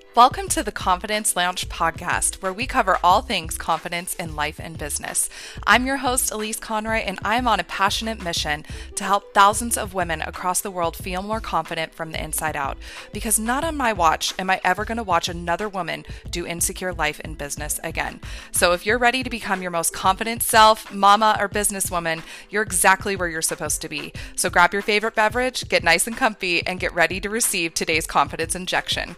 Welcome to the Confidence Lounge podcast, where we cover all things confidence in life and business. I'm your host, Elise Conroy, and I'm on a passionate mission to help thousands of women across the world feel more confident from the inside out. Because not on my watch am I ever going to watch another woman do insecure life and business again. So if you're ready to become your most confident self, mama, or businesswoman, you're exactly where you're supposed to be. So grab your favorite beverage, get nice and comfy, and get ready to receive today's confidence injection.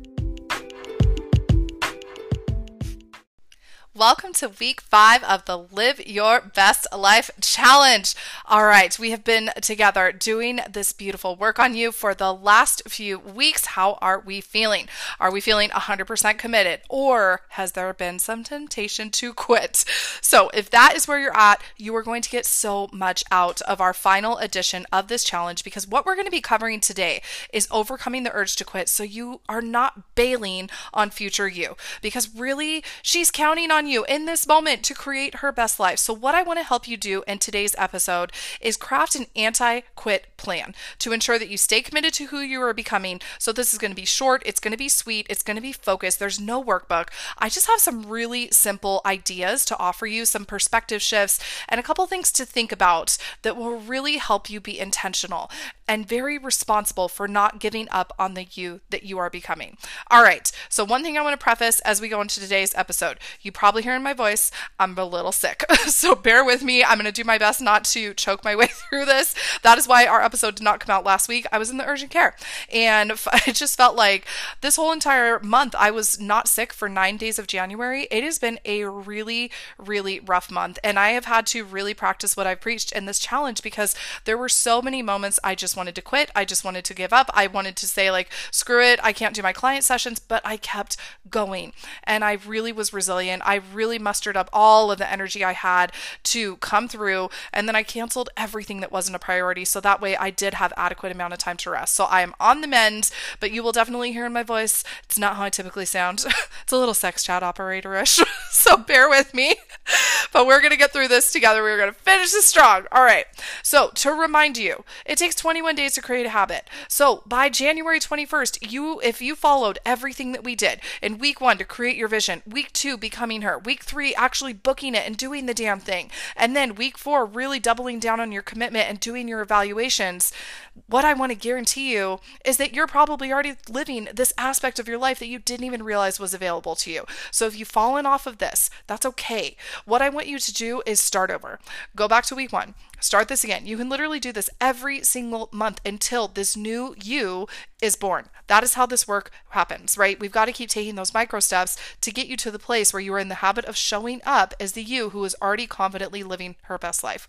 Welcome to week 5 of the Live Your Best Life Challenge. All right, we have been together doing this beautiful work on you for the last few weeks. How are we feeling? Are we feeling 100% committed, or has there been some temptation to quit? So if that is where you're at, you are going to get so much out of our final edition of this challenge, because what we're going to be covering today is overcoming the urge to quit so you are not bailing on future you, because really she's counting on you in this moment to create her best life. So what I want to help you do in today's episode is craft an anti-quit plan to ensure that you stay committed to who you are becoming. So this is going to be short, it's going to be sweet, it's going to be focused. There's no workbook. I just have some really simple ideas to offer you, some perspective shifts, and a couple things to think about that will really help you be intentional and very responsible for not giving up on the you that you are becoming. All right, so one thing I want to preface as we go into today's episode, you probably hear in my voice, I'm a little sick. So bear with me. I'm going to do my best not to choke my way through this. That is why our episode did not come out last week. I was in the urgent care, and it just felt like this whole entire month, I was not sick for 9 days of January. It has been a really, really rough month, and I have had to really practice what I've preached in this challenge, because there were so many moments I just wanted to quit. I just wanted to give up. I wanted to say, like, screw it, I can't do my client sessions, but I kept going, and I really was resilient. I really mustered up all of the energy I had to come through, and then I canceled everything that wasn't a priority, so that way I did have adequate amount of time to rest. So I am on the mend, but you will definitely hear in my voice, it's not how I typically sound. It's a little sex chat operator-ish, so bear with me. But we're going to get through this together. We're going to finish this strong. All right. So to remind you, it takes 21 days to create a habit. So by January 21st, if you followed everything that we did in week 1 to create your vision, week 2 becoming her, week 3 actually booking it and doing the damn thing, and then week 4 really doubling down on your commitment and doing your evaluations, what I want to guarantee you is that you're probably already living this aspect of your life that you didn't even realize was available to you. So if you've fallen off of this, that's okay. What I want you to do is start over. Go back to week 1. Start this again. You can literally do this every single month until this new you is born. That is how this work happens, right? We've got to keep taking those micro steps to get you to the place where you are in the habit of showing up as the you who is already confidently living her best life.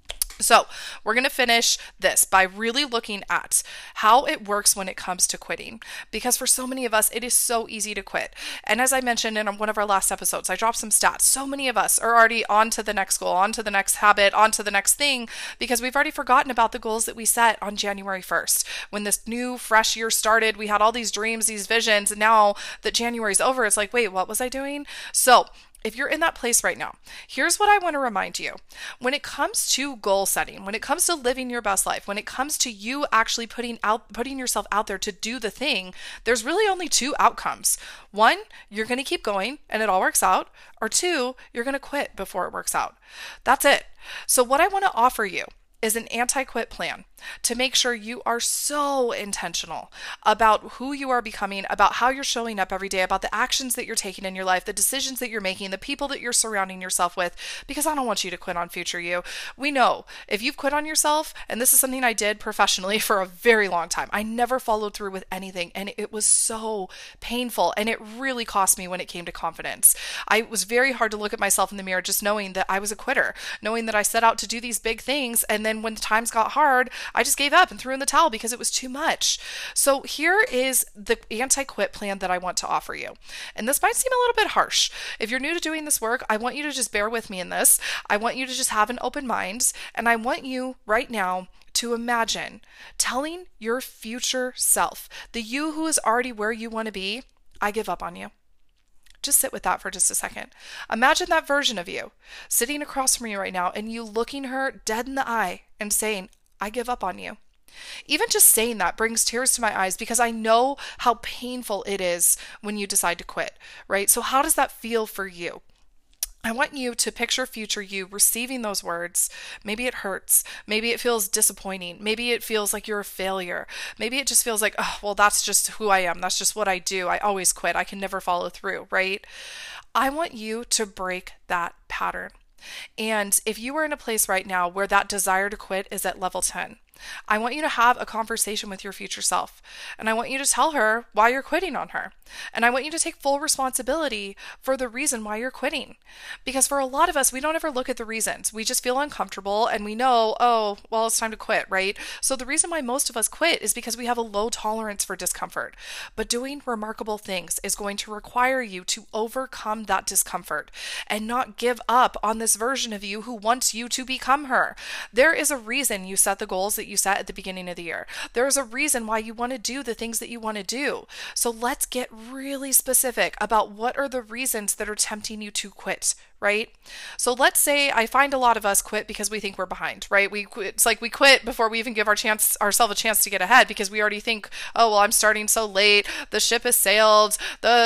So we're going to finish this by really looking at how it works when it comes to quitting, because for so many of us, it is so easy to quit. And as I mentioned in one of our last episodes, I dropped some stats. So many of us are already on to the next goal, on to the next habit, on to the next thing, because we've already forgotten about the goals that we set on January 1st. When this new fresh year started, we had all these dreams, these visions, and now that January's over, it's like, wait, what was I doing? So if you're in that place right now, here's what I want to remind you. When it comes to goal setting, when it comes to living your best life, when it comes to you actually putting yourself out there to do the thing, there's really only 2 outcomes. 1, you're going to keep going and it all works out, or 2, you're going to quit before it works out. That's it. So what I want to offer you is an anti-quit plan to make sure you are so intentional about who you are becoming, about how you're showing up every day, about the actions that you're taking in your life, the decisions that you're making, the people that you're surrounding yourself with, because I don't want you to quit on future you. We know if you've quit on yourself, and this is something I did professionally for a very long time, I never followed through with anything, and it was so painful, and it really cost me when it came to confidence. It was very hard to look at myself in the mirror just knowing that I was a quitter, knowing that I set out to do these big things, and then when times got hard, I just gave up and threw in the towel because it was too much. So here is the anti-quit plan that I want to offer you. And this might seem a little bit harsh. If you're new to doing this work, I want you to just bear with me in this. I want you to just have an open mind. And I want you right now to imagine telling your future self, the you who is already where you want to be, I give up on you. Just sit with that for just a second. Imagine that version of you sitting across from you right now and you looking her dead in the eye and saying, I give up on you. Even just saying that brings tears to my eyes because I know how painful it is when you decide to quit, right? So how does that feel for you? I want you to picture future you receiving those words. Maybe it hurts. Maybe it feels disappointing. Maybe it feels like you're a failure. Maybe it just feels like, oh, well, that's just who I am. That's just what I do. I always quit. I can never follow through, right? I want you to break that pattern. And if you are in a place right now where that desire to quit is at level 10, I want you to have a conversation with your future self. And I want you to tell her why you're quitting on her. And I want you to take full responsibility for the reason why you're quitting. Because for a lot of us, we don't ever look at the reasons. We just feel uncomfortable and we know, oh, well, it's time to quit, right? So the reason why most of us quit is because we have a low tolerance for discomfort. But doing remarkable things is going to require you to overcome that discomfort and not give up on this version of you who wants you to become her. There is a reason you set the goals that you set at the beginning of the year. There is a reason why you want to do the things that you want to do. So let's get really specific about what are the reasons that are tempting you to quit, right? So let's say I find a lot of us quit because we think we're behind, right? It's like we quit before we even give ourselves a chance to get ahead because we already think, oh, well, I'm starting so late. The ship has sailed.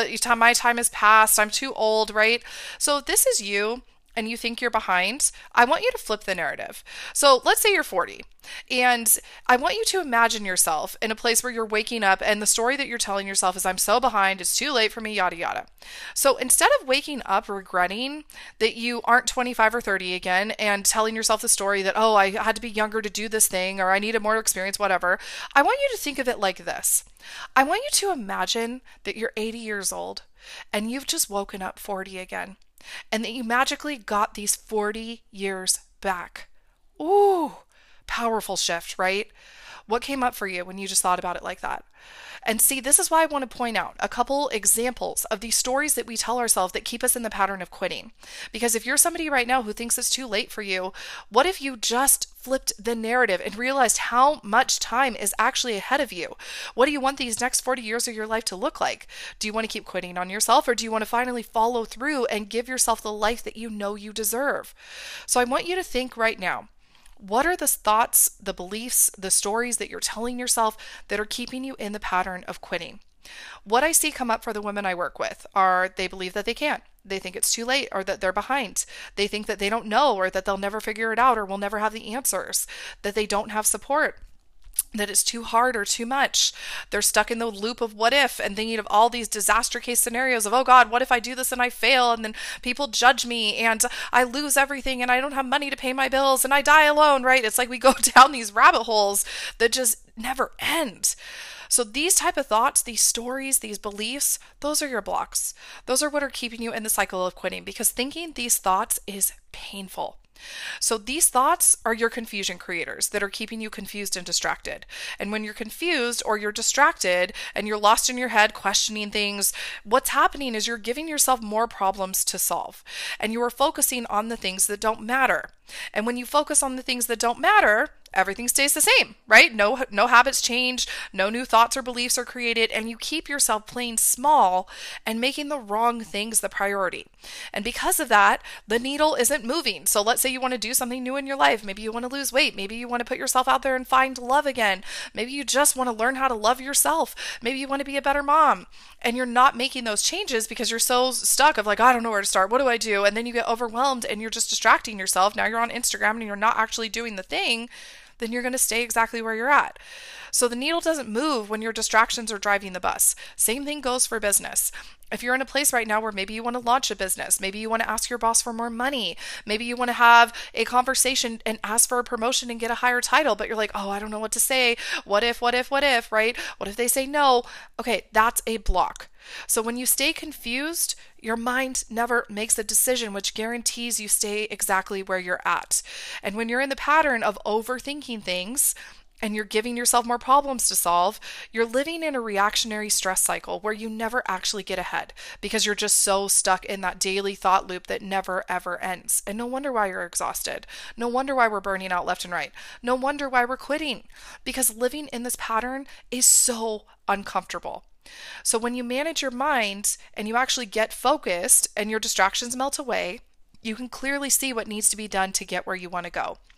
My time has passed. I'm too old, right? So if this is you and you think you're behind, I want you to flip the narrative. So let's say you're 40 and I want you to imagine yourself in a place where you're waking up and the story that you're telling yourself is I'm so behind, it's too late for me, yada, yada. So instead of waking up regretting that you aren't 25 or 30 again and telling yourself the story that, oh, I had to be younger to do this thing or I needed more experience, whatever, I want you to think of it like this. I want you to imagine that you're 80 years old and you've just woken up 40 again. And that you magically got these 40 years back. Ooh, powerful shift, right? What came up for you when you just thought about it like that? And see, this is why I want to point out a couple examples of these stories that we tell ourselves that keep us in the pattern of quitting. Because if you're somebody right now who thinks it's too late for you, what if you just flipped the narrative and realized how much time is actually ahead of you? What do you want these next 40 years of your life to look like? Do you want to keep quitting on yourself, or do you want to finally follow through and give yourself the life that you know you deserve? So I want you to think right now, what are the thoughts, the beliefs, the stories that you're telling yourself that are keeping you in the pattern of quitting? What I see come up for the women I work with are they believe that they can't. They think it's too late or that they're behind. They think that they don't know or that they'll never figure it out or will never have the answers, that they don't have support, that it's too hard or too much. They're stuck in the loop of what if and thinking of all these disaster case scenarios of, oh God, what if I do this and I fail and then people judge me and I lose everything and I don't have money to pay my bills and I die alone, right? It's like we go down these rabbit holes that just never end. So these type of thoughts, these stories, these beliefs, those are your blocks. Those are what are keeping you in the cycle of quitting because thinking these thoughts is painful. So these thoughts are your confusion creators that are keeping you confused and distracted. And when you're confused or you're distracted and you're lost in your head questioning things, what's happening is you're giving yourself more problems to solve. And you are focusing on the things that don't matter. And when you focus on the things that don't matter, everything stays the same, right? No habits change, no new thoughts or beliefs are created, and you keep yourself playing small and making the wrong things the priority. And because of that, the needle isn't moving. So let's say you want to do something new in your life. Maybe you want to lose weight. Maybe you want to put yourself out there and find love again. Maybe you just want to learn how to love yourself. Maybe you want to be a better mom. And you're not making those changes because you're so stuck of like, I don't know where to start. What do I do? And then you get overwhelmed and you're just distracting yourself. Now you're on Instagram and you're not actually doing the thing. Then you're going to stay exactly where you're at. So the needle doesn't move when your distractions are driving the bus. Same thing goes for business. If you're in a place right now where maybe you want to launch a business, maybe you want to ask your boss for more money, maybe you want to have a conversation and ask for a promotion and get a higher title, but you're like, oh, I don't know what to say. What if, right? What if they say no? Okay, that's a block. So when you stay confused, your mind never makes a decision, which guarantees you stay exactly where you're at. And when you're in the pattern of overthinking things, and you're giving yourself more problems to solve, you're living in a reactionary stress cycle where you never actually get ahead because you're just so stuck in that daily thought loop that never ever ends. And no wonder why you're exhausted. No wonder why we're burning out left and right. No wonder why we're quitting, because living in this pattern is so uncomfortable. So when you manage your mind and you actually get focused and your distractions melt away, you can clearly see what needs to be done to get where you want to go.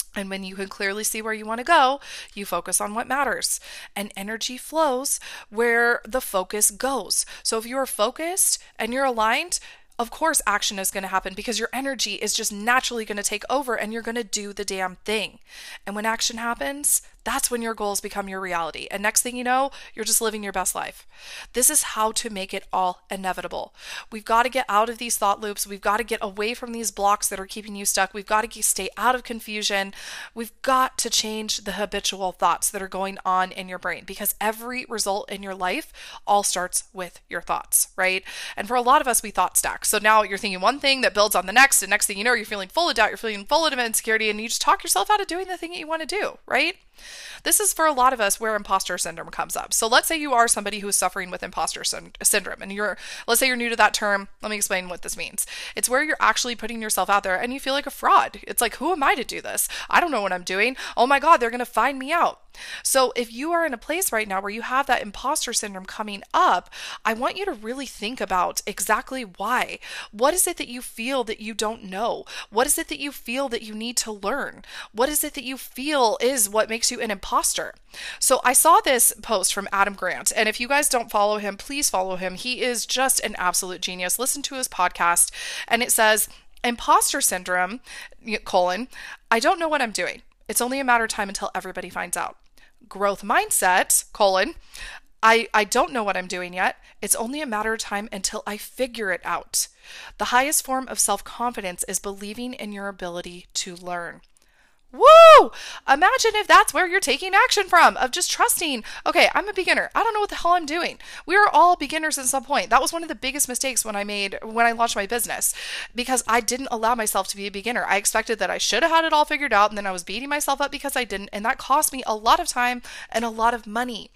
And when you can clearly see where you want to go, you focus on what matters. And energy flows where the focus goes. So if you're focused and you're aligned, of course action is going to happen because your energy is just naturally going to take over and you're going to do the damn thing. And when action happens, that's when your goals become your reality. And next thing you know, you're just living your best life. This is how to make it all inevitable. We've got to get out of these thought loops. We've got to get away from these blocks that are keeping you stuck. We've got to stay out of confusion. We've got to change the habitual thoughts that are going on in your brain, because every result in your life all starts with your thoughts, right? And for a lot of us, we thought stack. So now you're thinking one thing that builds on the next, and next thing you know, you're feeling full of doubt, you're feeling full of insecurity, and you just talk yourself out of doing the thing that you want to do, right? This is for a lot of us where imposter syndrome comes up. So let's say you are somebody who is suffering with imposter syndrome, and let's say you're new to that term. Let me explain what this means. It's where you're actually putting yourself out there and you feel like a fraud. It's like, who am I to do this? I don't know what I'm doing. Oh my God, they're going to find me out. So if you are in a place right now where you have that imposter syndrome coming up, I want you to really think about exactly why. What is it that you feel that you don't know? What is it that you feel that you need to learn? What is it that you feel is what makes you an imposter? So I saw this post from Adam Grant, and if you guys don't follow him, please follow him. He is just an absolute genius. Listen to his podcast, and it says, imposter syndrome, I don't know what I'm doing. It's only a matter of time until everybody finds out. Growth mindset, I don't know what I'm doing yet. It's only a matter of time until I figure it out. The highest form of self-confidence is believing in your ability to learn. Woo! Imagine if that's where you're taking action from, of just trusting, okay, I'm a beginner. I don't know what the hell I'm doing. We are all beginners at some point. That was one of the biggest mistakes when I launched my business, because I didn't allow myself to be a beginner. I expected that I should have had it all figured out, and then I was beating myself up because I didn't, and that cost me a lot of time and a lot of money.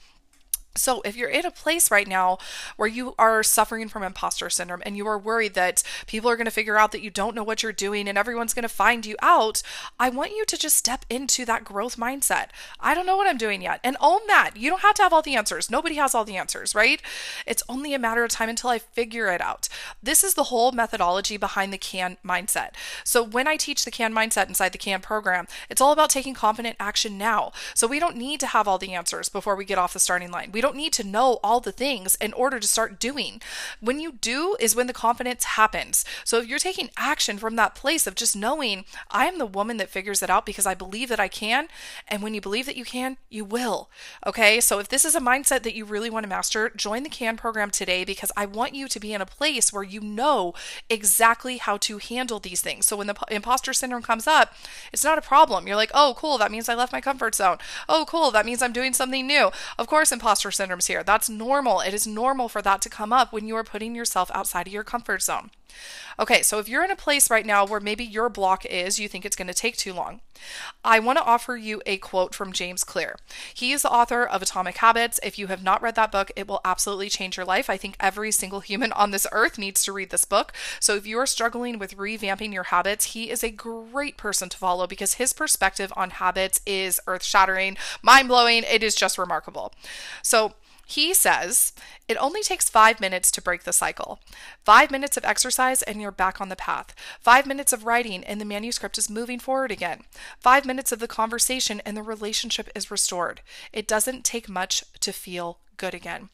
So if you're in a place right now where you are suffering from imposter syndrome and you are worried that people are going to figure out that you don't know what you're doing and everyone's going to find you out, I want you to just step into that growth mindset. I don't know what I'm doing yet. And own that. You don't have to have all the answers. Nobody has all the answers, right? It's only a matter of time until I figure it out. This is the whole methodology behind the CAN mindset. So when I teach the CAN mindset inside the CAN program, it's all about taking confident action now. So we don't need to have all the answers before we get off the starting line. We don't need to know all the things in order to start doing. When you do is when the confidence happens. So if you're taking action from that place of just knowing, I am the woman that figures it out because I believe that I can. And when you believe that you can, you will. Okay. So if this is a mindset that you really want to master, join the CAN program today, because I want you to be in a place where you know exactly how to handle these things. So when the imposter syndrome comes up, it's not a problem. You're like, oh, cool. That means I left my comfort zone. Oh, cool. That means I'm doing something new. Of course, imposter syndrome's here. That's normal. It is normal for that to come up when you are putting yourself outside of your comfort zone. Okay, so if you're in a place right now where maybe your block is you think it's going to take too long, I want to offer you a quote from James Clear. He is the author of Atomic Habits. If you have not read that book, it will absolutely change your life. I think every single human on this earth needs to read this book. So if you are struggling with revamping your habits, he is a great person to follow, because his perspective on habits is earth-shattering, mind-blowing. It is just remarkable. So he says, it only takes 5 minutes to break the cycle. 5 minutes of exercise and you're back on the path. 5 minutes of writing and the manuscript is moving forward again. 5 minutes of the conversation and the relationship is restored. It doesn't take much to feel good again.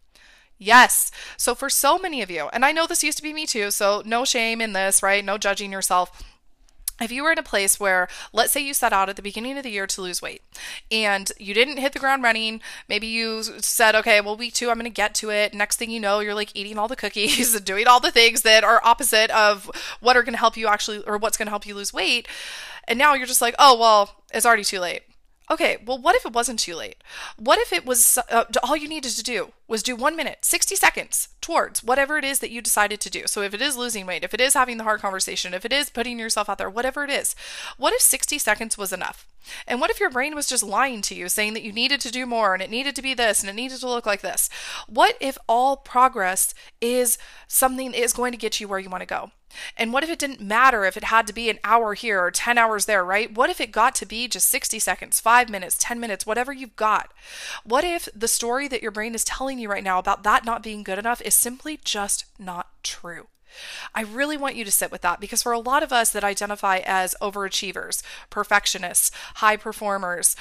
Yes. So for so many of you, and I know this used to be me too, so no shame in this, right? No judging yourself. If you were in a place where, let's say you set out at the beginning of the year to lose weight and you didn't hit the ground running, maybe you said, okay, well, week 2, I'm going to get to it. Next thing you know, you're like eating all the cookies and doing all the things that are opposite of what are going to help you actually, or what's going to help you lose weight. And now you're just like, oh, well, it's already too late. Okay, well, what if it wasn't too late? What if it was all you needed to do was do 1 minute, 60 seconds towards whatever it is that you decided to do? So if it is losing weight, if it is having the hard conversation, if it is putting yourself out there, whatever it is, what if 60 seconds was enough? And what if your brain was just lying to you, saying that you needed to do more and it needed to be this and it needed to look like this? What if all progress is something that is going to get you where you want to go? And what if it didn't matter if it had to be an hour here or 10 hours there, right? What if it got to be just 60 seconds, 5 minutes, 10 minutes, whatever you've got? What if the story that your brain is telling you right now about that not being good enough is simply just not true? I really want you to sit with that, because for a lot of us that identify as overachievers, perfectionists, high performers,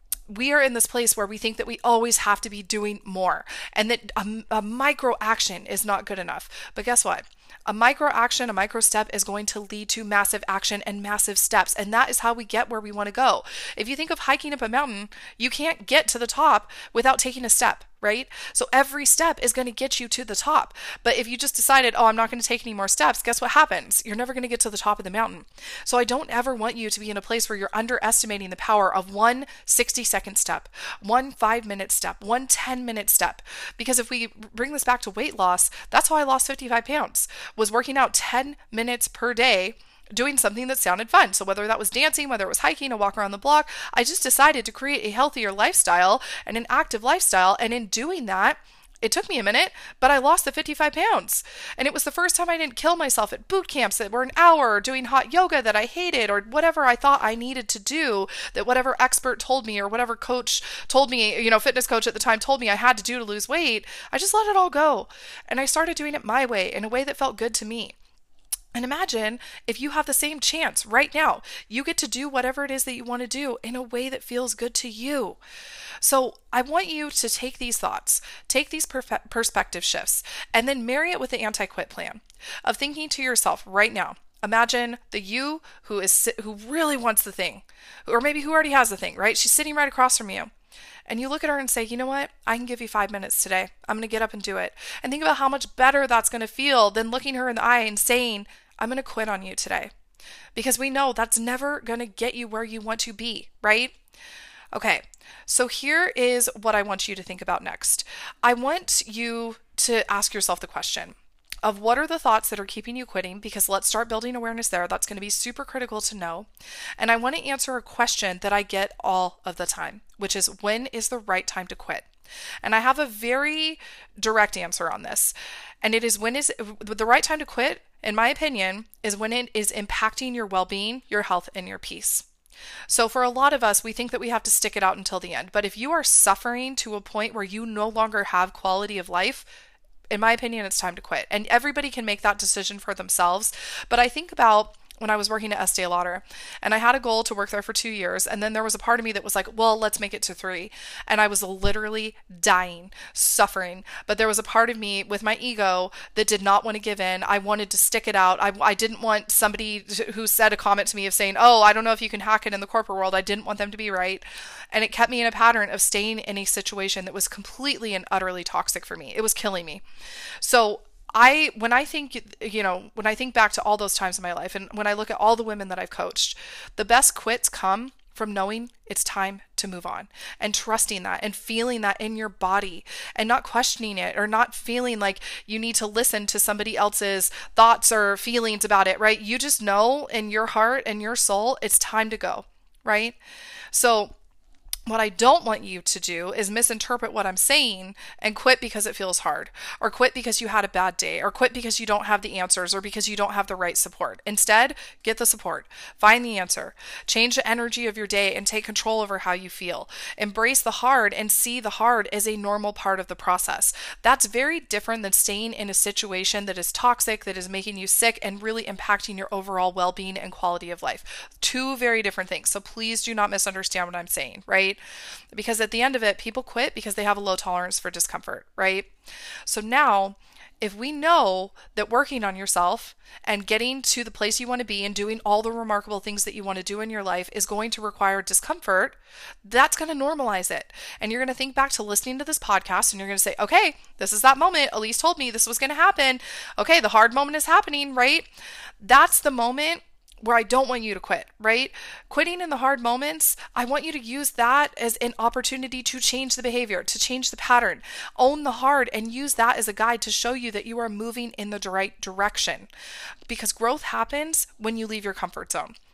we are in this place where we think that we always have to be doing more, and that a micro action is not good enough. But guess what? A micro action, a micro step is going to lead to massive action and massive steps. And that is how we get where we want to go. If you think of hiking up a mountain, you can't get to the top without taking a step, right? So every step is going to get you to the top. But if you just decided, oh, I'm not going to take any more steps, guess what happens? You're never going to get to the top of the mountain. So I don't ever want you to be in a place where you're underestimating the power of one 60-second step, one 5-minute step, one 10-minute step. Because if we bring this back to weight loss, that's how I lost 55 pounds, was working out 10 minutes per day, doing something that sounded fun. So whether that was dancing, whether it was hiking, a walk around the block, I just decided to create a healthier lifestyle and an active lifestyle. And in doing that, it took me a minute, but I lost the 55 pounds. And it was the first time I didn't kill myself at boot camps that were an hour, doing hot yoga that I hated, or whatever I thought I needed to do, that whatever expert told me, or whatever coach told me, fitness coach at the time told me I had to do to lose weight. I just let it all go. And I started doing it my way, in a way that felt good to me. And imagine if you have the same chance right now. You get to do whatever it is that you want to do in a way that feels good to you. So I want you to take these thoughts, take these perspective shifts, and then marry it with the anti-quit plan of thinking to yourself right now. Imagine the you who really wants the thing, or maybe who already has the thing, right? She's sitting right across from you. And you look at her and say, you know what? I can give you 5 minutes today. I'm going to get up and do it. And think about how much better that's going to feel than looking her in the eye and saying, I'm going to quit on you today. Because we know that's never going to get you where you want to be, right? Okay, so here is what I want you to think about next. I want you to ask yourself the question of what are the thoughts that are keeping you quitting, because let's start building awareness there. That's going to be super critical to know. And I want to answer a question that I get all of the time, which is, when is the right time to quit? And I have a very direct answer on this. And it is, when is the right time to quit, in my opinion, is when it is impacting your well-being, your health, and your peace. So for a lot of us, we think that we have to stick it out until the end. But if you are suffering to a point where you no longer have quality of life, in my opinion, it's time to quit. And everybody can make that decision for themselves. But I think about when I was working at Estee Lauder, and I had a goal to work there for 2 years. And then there was a part of me that was like, well, let's make it to 3. And I was literally dying, suffering. But there was a part of me with my ego that did not want to give in. I wanted to stick it out. I didn't want somebody who said a comment to me of saying, oh, I don't know if you can hack it in the corporate world. I didn't want them to be right. And it kept me in a pattern of staying in a situation that was completely and utterly toxic for me. It was killing me. So when I think back to all those times in my life, and when I look at all the women that I've coached, the best quits come from knowing it's time to move on, and trusting that and feeling that in your body, and not questioning it, or not feeling like you need to listen to somebody else's thoughts or feelings about it, right? You just know in your heart and your soul, it's time to go, right? So what I don't want you to do is misinterpret what I'm saying and quit because it feels hard, or quit because you had a bad day, or quit because you don't have the answers, or because you don't have the right support. Instead, get the support, find the answer, change the energy of your day, and take control over how you feel. Embrace the hard and see the hard as a normal part of the process. That's very different than staying in a situation that is toxic, that is making you sick, and really impacting your overall well-being and quality of life. Two very different things. So please do not misunderstand what I'm saying, right? Because at the end of it, people quit because they have a low tolerance for discomfort, right? So now, if we know that working on yourself and getting to the place you want to be and doing all the remarkable things that you want to do in your life is going to require discomfort, that's going to normalize it. And you're going to think back to listening to this podcast, and you're going to say, okay, this is that moment. Elise told me this was going to happen. Okay, the hard moment is happening, right? That's the moment where I don't want you to quit, right? Quitting in the hard moments, I want you to use that as an opportunity to change the behavior, to change the pattern. Own the hard and use that as a guide to show you that you are moving in the right direction. Because growth happens when you leave your comfort zone.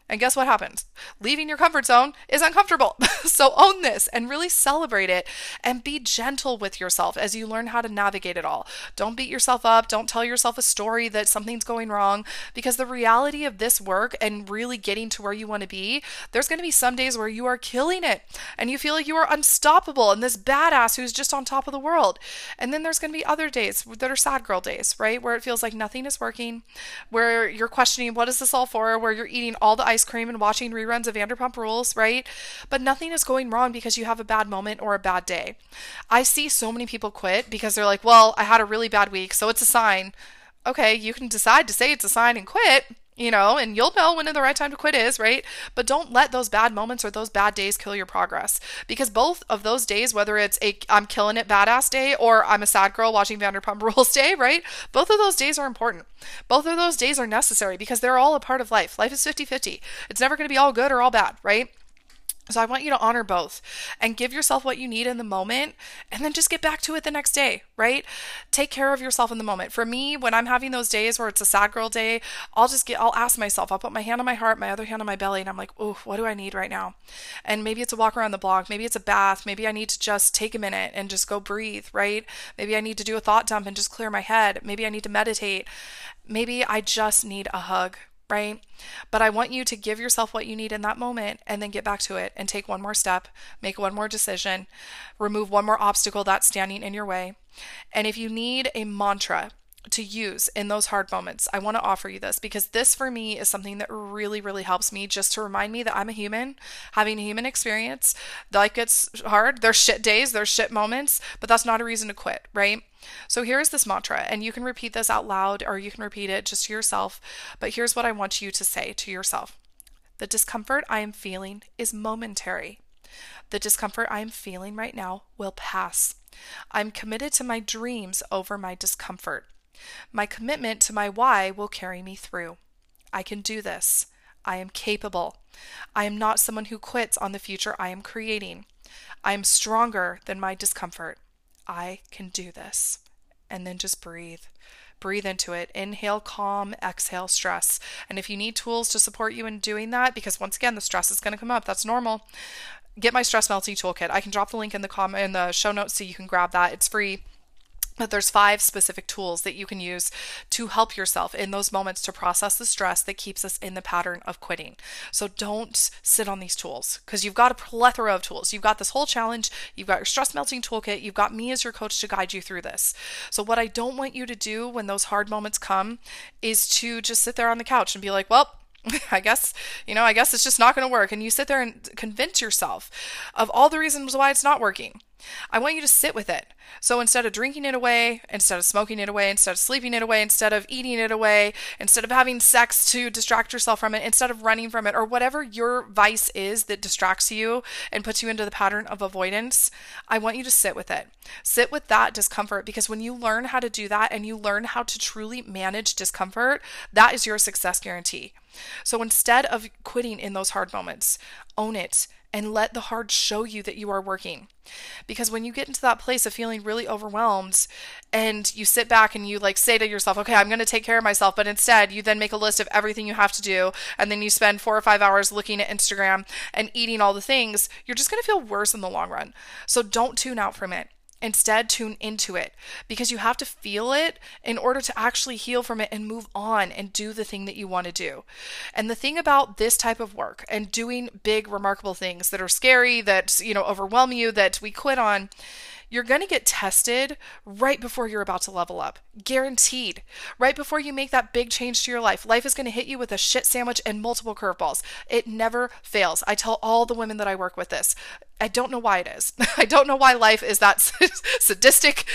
And guess what happens? Leaving your comfort zone is uncomfortable. So own this and really celebrate it and be gentle with yourself as you learn how to navigate it all. Don't beat yourself up. Don't tell yourself a story that something's going wrong, because the reality of this work and really getting to where you want to be, there's going to be some days where you are killing it and you feel like you are unstoppable and this badass who's just on top of the world. And then there's going to be other days that are sad girl days, right? Where it feels like nothing is working, where you're questioning, what is this all for? Where you're eating all the ice cream and watching reruns of Vanderpump Rules, right? But nothing is going wrong because you have a bad moment or a bad day. I see so many people quit because they're like, well, I had a really bad week, so it's a sign. Okay, you can decide to say it's a sign and quit, and you'll know when the right time to quit is, right? But don't let those bad moments or those bad days kill your progress, because both of those days, whether it's a I'm killing it badass day or I'm a sad girl watching Vanderpump Rules day, right? Both of those days are important. Both of those days are necessary because they're all a part of life. Life is 50-50. It's never going to be all good or all bad, right? So I want you to honor both and give yourself what you need in the moment and then just get back to it the next day, right? Take care of yourself in the moment. For me, when I'm having those days where it's a sad girl day, I'll ask myself, I'll put my hand on my heart, my other hand on my belly, and I'm like, oh, what do I need right now? And maybe it's a walk around the block. Maybe it's a bath. Maybe I need to just take a minute and just go breathe, right? Maybe I need to do a thought dump and just clear my head. Maybe I need to meditate. Maybe I just need a hug, right? But I want you to give yourself what you need in that moment and then get back to it and take one more step, make one more decision, remove one more obstacle that's standing in your way. And if you need a mantra to use in those hard moments, I want to offer you this, because this for me is something that really, really helps me just to remind me that I'm a human having a human experience. Life gets hard. There's shit days, there's shit moments, but that's not a reason to quit, right? So here's this mantra, and you can repeat this out loud or you can repeat it just to yourself. But here's what I want you to say to yourself. The discomfort I am feeling is momentary. The discomfort I am feeling right now will pass. I'm committed to my dreams over my discomfort. My commitment to my why will carry me through. I can do this. I am capable. I am not someone who quits on the future I am creating. I am stronger than my discomfort. I can do this. And then just breathe. Breathe into it. Inhale calm, exhale stress. And if you need tools to support you in doing that, because once again, the stress is going to come up, that's normal, get my stress melting toolkit. I can drop the link in the show notes so you can grab that. It's free. But there's 5 specific tools that you can use to help yourself in those moments to process the stress that keeps us in the pattern of quitting. So don't sit on these tools, because you've got a plethora of tools. You've got this whole challenge. You've got your stress melting toolkit. You've got me as your coach to guide you through this. So what I don't want you to do when those hard moments come is to just sit there on the couch and be like, well, I guess it's just not going to work. And you sit there and convince yourself of all the reasons why it's not working. I want you to sit with it. So instead of drinking it away, instead of smoking it away, instead of sleeping it away, instead of eating it away, instead of having sex to distract yourself from it, instead of running from it, or whatever your vice is that distracts you and puts you into the pattern of avoidance, I want you to sit with it. Sit with that discomfort, because when you learn how to do that and you learn how to truly manage discomfort, that is your success guarantee. So instead of quitting in those hard moments, own it and let the hard show you that you are working. Because when you get into that place of feeling really overwhelmed and you sit back and you say to yourself, okay, I'm going to take care of myself. But instead you then make a list of everything you have to do. And then you spend 4 or 5 hours looking at Instagram and eating all the things. You're just going to feel worse in the long run. So don't tune out from it. Instead, tune into it, because you have to feel it in order to actually heal from it and move on and do the thing that you want to do. And the thing about this type of work and doing big, remarkable things that are scary, that, overwhelm you, that we quit on, you're going to get tested right before you're about to level up. Guaranteed. Right before you make that big change to your life. Life is going to hit you with a shit sandwich and multiple curveballs. It never fails. I tell all the women that I work with this. I don't know why it is. I don't know why life is that sadistic,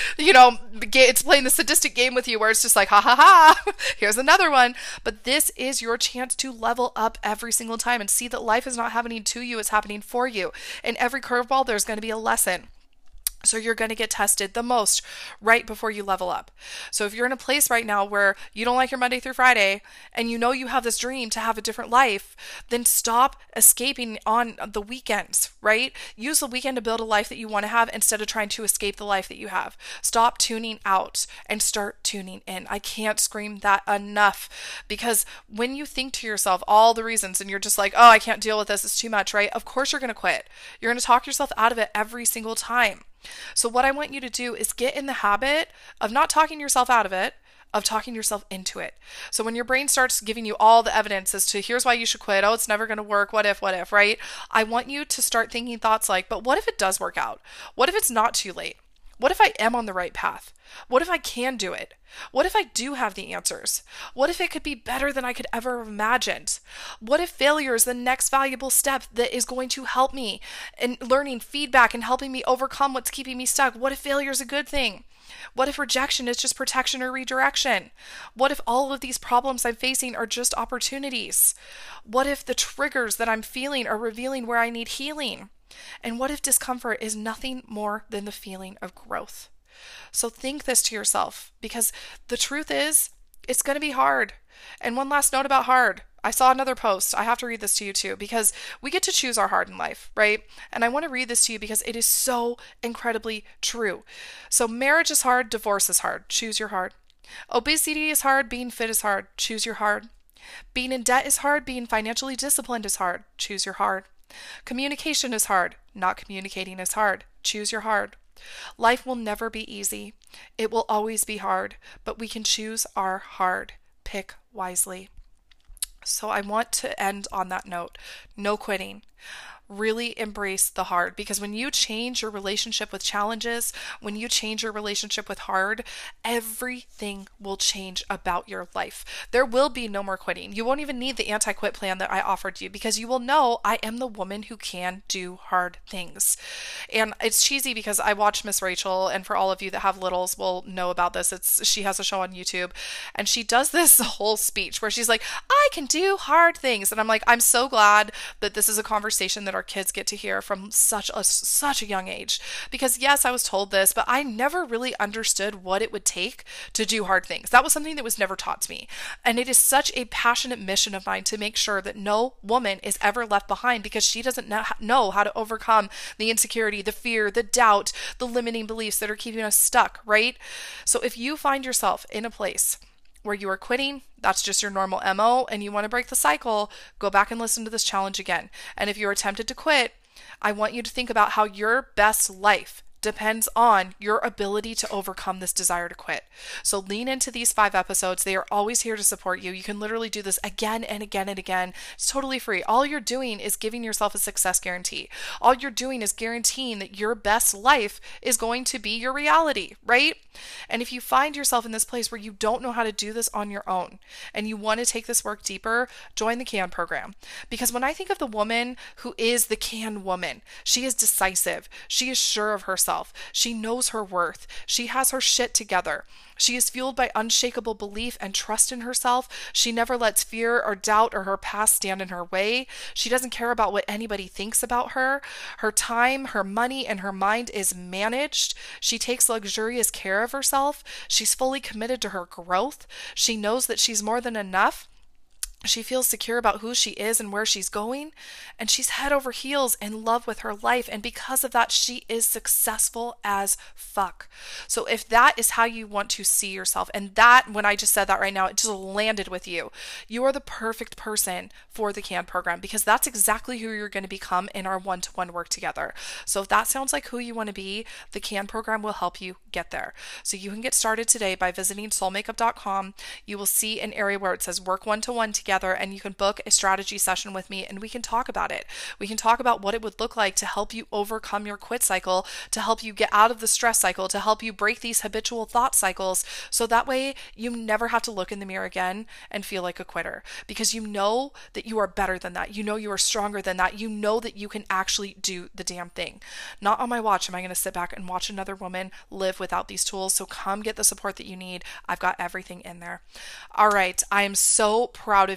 it's playing the sadistic game with you where it's just like, ha ha ha, here's another one. But this is your chance to level up every single time and see that life is not happening to you, it's happening for you. In every curveball, there's going to be a lesson. So you're going to get tested the most right before you level up. So if you're in a place right now where you don't like your Monday through Friday and you know you have this dream to have a different life, then stop escaping on the weekends, right? Use the weekend to build a life that you want to have instead of trying to escape the life that you have. Stop tuning out and start tuning in. I can't scream that enough, because when you think to yourself all the reasons and you're just like, oh, I can't deal with this, it's too much, right? Of course you're going to quit. You're going to talk yourself out of it every single time. So what I want you to do is get in the habit of not talking yourself out of it, of talking yourself into it. So when your brain starts giving you all the evidence as to here's why you should quit, oh, it's never going to work, what if, right? I want you to start thinking thoughts like, but what if it does work out? What if it's not too late? What if I am on the right path? What if I can do it? What if I do have the answers? What if it could be better than I could ever have imagined? What if failure is the next valuable step that is going to help me in learning feedback and helping me overcome what's keeping me stuck? What if failure is a good thing? What if rejection is just protection or redirection? What if all of these problems I'm facing are just opportunities? What if the triggers that I'm feeling are revealing where I need healing? And what if discomfort is nothing more than the feeling of growth? So think this to yourself, because the truth is, it's going to be hard. And one last note about hard. I saw another post. I have to read this to you too, because we get to choose our hard in life, right? And I want to read this to you because it is so incredibly true. So marriage is hard, divorce is hard. Choose your hard. Obesity is hard, being fit is hard. Choose your hard. Being in debt is hard, being financially disciplined is hard. Choose your hard. Communication is hard. Not communicating is hard. Choose your hard. Life will never be easy. It will always be hard, but we can choose our hard. Pick wisely. So I want to end on that note. No quitting. Really embrace the hard, because when you change your relationship with challenges, when you change your relationship with hard, everything will change about your life. There will be no more quitting. You won't even need the anti-quit plan that I offered you, because you will know I am the woman who can do hard things. And it's cheesy because I watch Miss Rachel, and for all of you that have littles will know about this. She has a show on YouTube, and she does this whole speech where she's like, I can do hard things. And I'm like, I'm so glad that this is a conversation that our kids get to hear from such a young age, because yes, I was told this, but I never really understood what it would take to do hard things. That was something that was never taught to me, and it is such a passionate mission of mine to make sure that no woman is ever left behind because she doesn't know how to overcome the insecurity, the fear, the doubt, the limiting beliefs that are keeping us stuck, right? So if you find yourself in a place where you are quitting, that's just your normal MO, and you want to break the cycle, go back and listen to this challenge again. And if you're tempted to quit, I want you to think about how your best life depends on your ability to overcome this desire to quit. So lean into these 5 episodes. They are always here to support you. You can literally do this again and again and again. It's totally free. All you're doing is giving yourself a success guarantee. All you're doing is guaranteeing that your best life is going to be your reality, right? And if you find yourself in this place where you don't know how to do this on your own and you want to take this work deeper, join the CAN program. Because when I think of the woman who is the CAN woman, she is decisive. She is sure of herself. She knows her worth. She has her shit together. She is fueled by unshakable belief and trust in herself. She never lets fear or doubt or her past stand in her way. She doesn't care about what anybody thinks about her. Her time, her money, and her mind is managed. She takes luxurious care of herself. She's fully committed to her growth. She knows that she's more than enough. She feels secure about who she is and where she's going, and she's head over heels in love with her life, and because of that, she is successful as fuck. So if that is how you want to see yourself, and that, when I just said that right now, it just landed with you, you are the perfect person for the CAN program, because that's exactly who you're going to become in our one-to-one work together. So if that sounds like who you want to be, the CAN program will help you get there. So you can get started today by visiting soulmakeup.com. You will see an area where it says work one-to-one together, and you can book a strategy session with me and we can talk about it. We can talk about what it would look like to help you overcome your quit cycle, to help you get out of the stress cycle, to help you break these habitual thought cycles, so that way you never have to look in the mirror again and feel like a quitter, because you know that you are better than that. You know you are stronger than that. You know that you can actually do the damn thing. Not on my watch am I going to sit back and watch another woman live without these tools. So come get the support that you need. I've got everything in there. All right. I am so proud of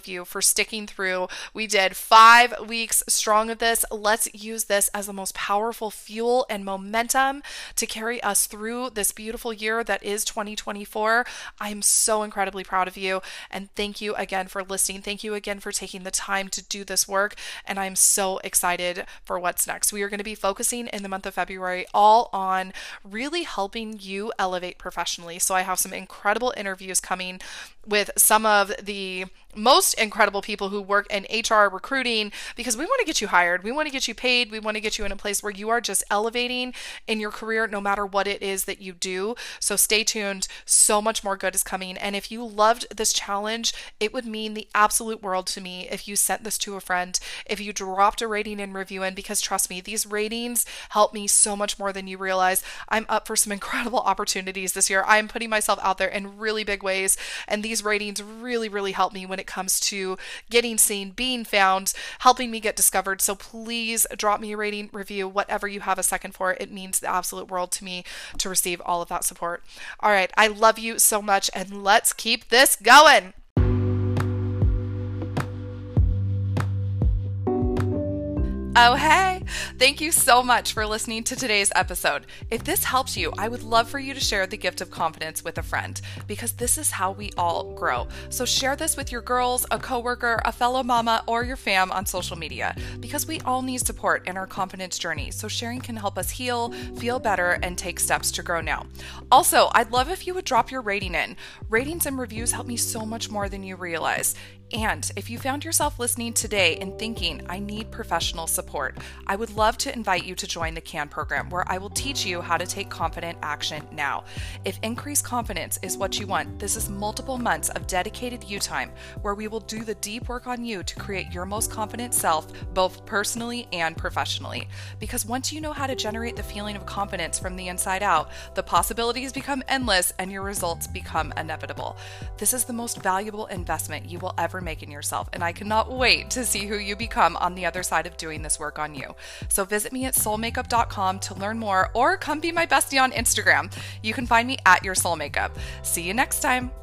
of you for sticking through. We did 5 weeks strong of this. Let's use this as the most powerful fuel and momentum to carry us through this beautiful year that is 2024. I'm so incredibly proud of you. And thank you again for listening. Thank you again for taking the time to do this work. And I'm so excited for what's next. We are going to be focusing in the month of February all on really helping you elevate professionally. So I have some incredible interviews coming with some of the most incredible people who work in HR recruiting, because we want to get you hired. We want to get you paid. We want to get you in a place where you are just elevating in your career, no matter what it is that you do. So stay tuned. So much more good is coming. And if you loved this challenge, it would mean the absolute world to me if you sent this to a friend, if you dropped a rating and review in, because trust me, these ratings help me so much more than you realize. I'm up for some incredible opportunities this year. I'm putting myself out there in really big ways. And these ratings really, really help me when it comes to getting seen, being found, helping me get discovered. So please drop me a rating, review, whatever you have a second for. It means the absolute world to me to receive all of that support. All right. I love you so much, and let's keep this going. Oh, hey, thank you so much for listening to today's episode. If this helps you, I would love for you to share the gift of confidence with a friend, because this is how we all grow. So share this with your girls, a coworker, a fellow mama, or your fam on social media, because we all need support in our confidence journey. So sharing can help us heal, feel better, and take steps to grow now. Also, I'd love if you would drop your rating in. Ratings and reviews help me so much more than you realize. And if you found yourself listening today and thinking, I need professional support, I would love to invite you to join the CAN program, where I will teach you how to take confident action now. If increased confidence is what you want, this is multiple months of dedicated you time, where we will do the deep work on you to create your most confident self, both personally and professionally. Because once you know how to generate the feeling of confidence from the inside out, the possibilities become endless and your results become inevitable. This is the most valuable investment you will ever make in yourself, and I cannot wait to see who you become on the other side of doing this work on you. So visit me at soulmakeup.com to learn more, or come be my bestie on Instagram. You can find me at Your Soul Makeup. See you next time.